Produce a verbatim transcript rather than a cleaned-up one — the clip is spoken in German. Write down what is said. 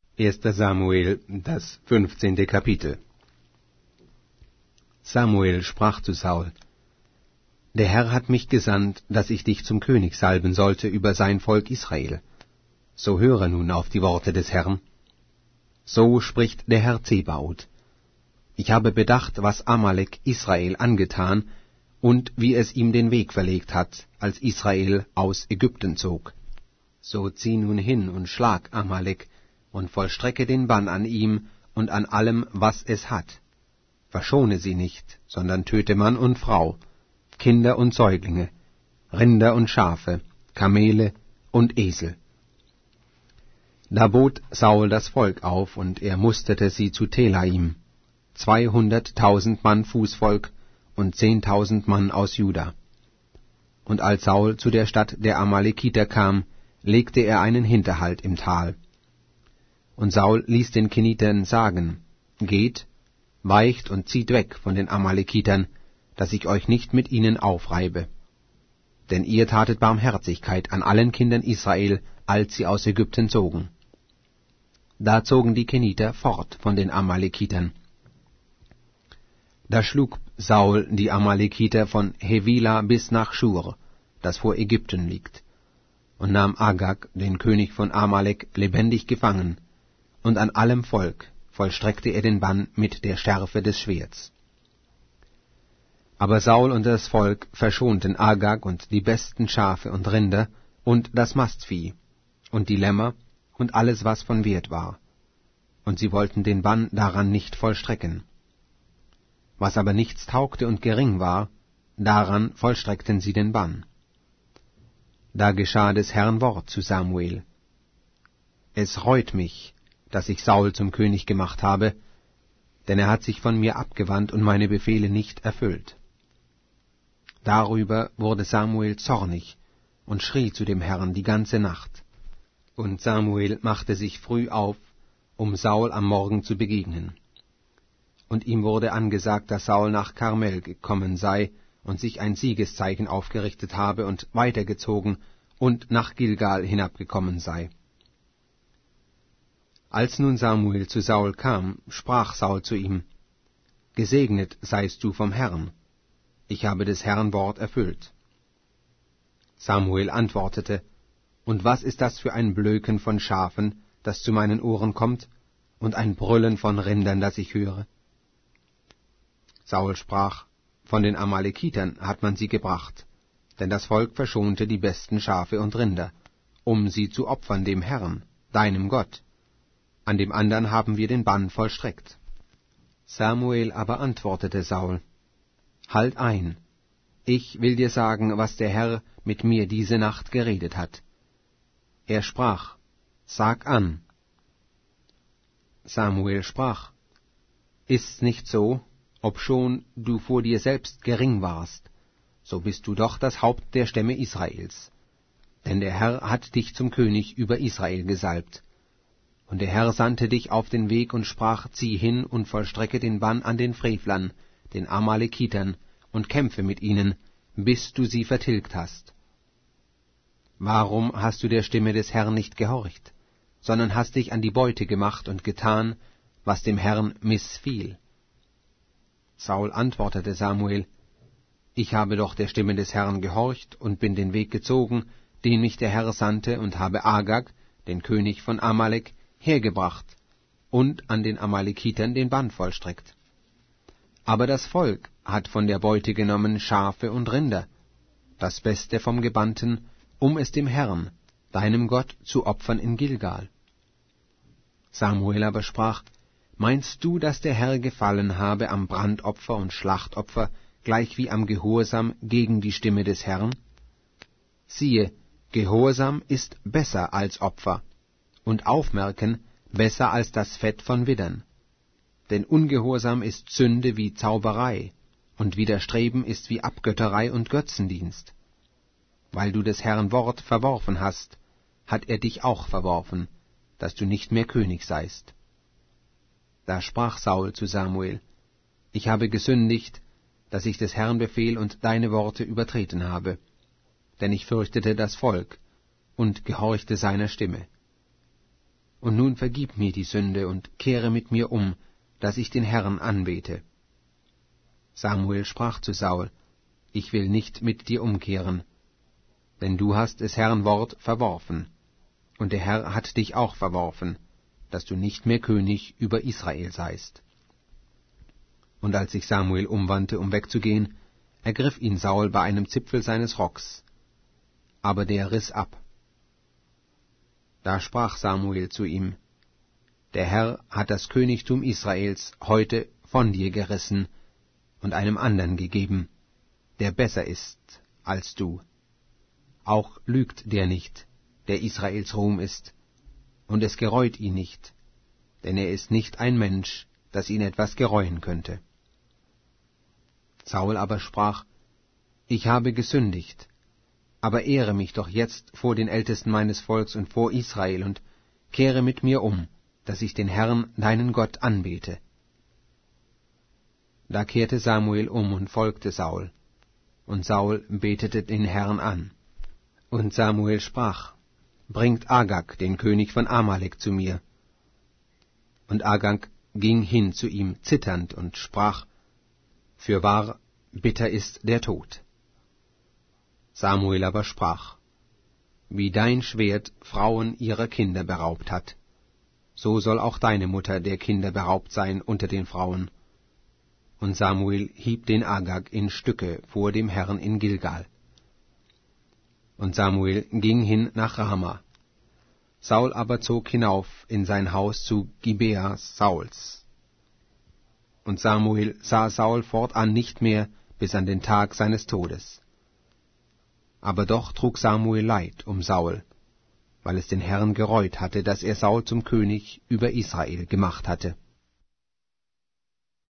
erster Samuel, das fünfzehnte Kapitel. Samuel sprach zu Saul: Der Herr hat mich gesandt, dass ich dich zum König salben sollte über sein Volk Israel. So höre nun auf die Worte des Herrn. So spricht der Herr Zebaoth: Ich habe bedacht, was Amalek Israel angetan und wie es ihm den Weg verlegt hat, als Israel aus Ägypten zog. So zieh nun hin und schlag Amalek und vollstrecke den Bann an ihm und an allem, was es hat. Verschone sie nicht, sondern töte Mann und Frau, Kinder und Säuglinge, Rinder und Schafe, Kamele und Esel. Da bot Saul das Volk auf, und er musterte sie zu Telaim, zweihunderttausend Mann Fußvolk und zehntausend Mann aus Juda. Und als Saul zu der Stadt der Amalekiter kam, legte er einen Hinterhalt im Tal. Und Saul ließ den Kenitern sagen: Geht, weicht und zieht weg von den Amalekitern, dass ich euch nicht mit ihnen aufreibe. Denn ihr tatet Barmherzigkeit an allen Kindern Israel, als sie aus Ägypten zogen. Da zogen die Keniter fort von den Amalekitern. Da schlug Saul die Amalekiter von Hevila bis nach Schur, das vor Ägypten liegt, und nahm Agag, den König von Amalek, lebendig gefangen, und an allem Volk vollstreckte er den Bann mit der Schärfe des Schwerts. Aber Saul und das Volk verschonten Agag und die besten Schafe und Rinder und das Mastvieh und die Lämmer und alles, was von Wert war, und sie wollten den Bann daran nicht vollstrecken. Was aber nichts taugte und gering war, daran vollstreckten sie den Bann. Da geschah des Herrn Wort zu Samuel: Es reut mich, dass ich Saul zum König gemacht habe, denn er hat sich von mir abgewandt und meine Befehle nicht erfüllt. Darüber wurde Samuel zornig und schrie zu dem Herrn die ganze Nacht. Und Samuel machte sich früh auf, um Saul am Morgen zu begegnen. Und ihm wurde angesagt, dass Saul nach Karmel gekommen sei und sich ein Siegeszeichen aufgerichtet habe und weitergezogen und nach Gilgal hinabgekommen sei. Als nun Samuel zu Saul kam, sprach Saul zu ihm: Gesegnet seist du vom Herrn, ich habe des Herrn Wort erfüllt. Samuel antwortete: Und was ist das für ein Blöken von Schafen, das zu meinen Ohren kommt, und ein Brüllen von Rindern, das ich höre? Saul sprach: Von den Amalekitern hat man sie gebracht, denn das Volk verschonte die besten Schafe und Rinder, um sie zu opfern dem Herrn, deinem Gott. An dem andern haben wir den Bann vollstreckt. Samuel aber antwortete Saul: Halt ein, ich will dir sagen, was der Herr mit mir diese Nacht geredet hat. Er sprach: Sag an. Samuel sprach: Ist's nicht so, obschon du vor dir selbst gering warst, so bist du doch das Haupt der Stämme Israels. Denn der Herr hat dich zum König über Israel gesalbt. Und der Herr sandte dich auf den Weg und sprach: Zieh hin und vollstrecke den Bann an den Frevlern, den Amalekitern, und kämpfe mit ihnen, bis du sie vertilgt hast. Warum hast du der Stimme des Herrn nicht gehorcht, sondern hast dich an die Beute gemacht und getan, was dem Herrn missfiel? Saul antwortete Samuel: Ich habe doch der Stimme des Herrn gehorcht und bin den Weg gezogen, den mich der Herr sandte, und habe Agag, den König von Amalek, hergebracht und an den Amalekitern den Bann vollstreckt. Aber das Volk hat von der Beute genommen Schafe und Rinder, das Beste vom Gebannten, um es dem Herrn, deinem Gott, zu opfern in Gilgal. Samuel aber sprach: Meinst du, dass der Herr gefallen habe am Brandopfer und Schlachtopfer, gleich wie am Gehorsam gegen die Stimme des Herrn? Siehe, Gehorsam ist besser als Opfer, und Aufmerken besser als das Fett von Widdern. Denn Ungehorsam ist Sünde wie Zauberei, und Widerstreben ist wie Abgötterei und Götzendienst. Weil du des Herrn Wort verworfen hast, hat er dich auch verworfen, dass du nicht mehr König seist. Da sprach Saul zu Samuel: Ich habe gesündigt, dass ich des Herrn Befehl und deine Worte übertreten habe, denn ich fürchtete das Volk und gehorchte seiner Stimme. und nun vergib mir die Sünde und kehre mit mir um, dass ich den Herrn anbete. Samuel sprach zu Saul, ich will nicht mit dir umkehren, denn du hast des Herrn Wort verworfen, und der Herr hat dich auch verworfen, dass du nicht mehr König über Israel seist. Und als sich Samuel umwandte, um wegzugehen, ergriff ihn Saul bei einem Zipfel seines Rocks, aber der riss ab. Da sprach Samuel zu ihm, der Herr hat das Königtum Israels heute von dir gerissen und einem anderen gegeben, der besser ist als du. Auch lügt der nicht, der Israels Ruhm ist, und es gereut ihn nicht, denn er ist nicht ein Mensch, dass ihn etwas gereuen könnte. Saul aber sprach, ich habe gesündigt, aber ehre mich doch jetzt vor den Ältesten meines Volks und vor Israel und kehre mit mir um, dass ich den Herrn, deinen Gott, anbete. Da kehrte Samuel um und folgte Saul, und Saul betete den Herrn an. Und Samuel sprach, bringt Agag, den König von Amalek, zu mir. Und Agag ging hin zu ihm zitternd und sprach, fürwahr, bitter ist der Tod. Samuel aber sprach, wie dein Schwert Frauen ihrer Kinder beraubt hat, so soll auch deine Mutter der Kinder beraubt sein unter den Frauen. Und Samuel hieb den Agag in Stücke vor dem Herrn in Gilgal. Und Samuel ging hin nach Rama. Saul aber zog hinauf in sein Haus zu Gibea Sauls. Und Samuel sah Saul fortan nicht mehr bis an den Tag seines Todes. Aber doch trug Samuel Leid um Saul, weil es den Herrn gereut hatte, dass er Saul zum König über Israel gemacht hatte.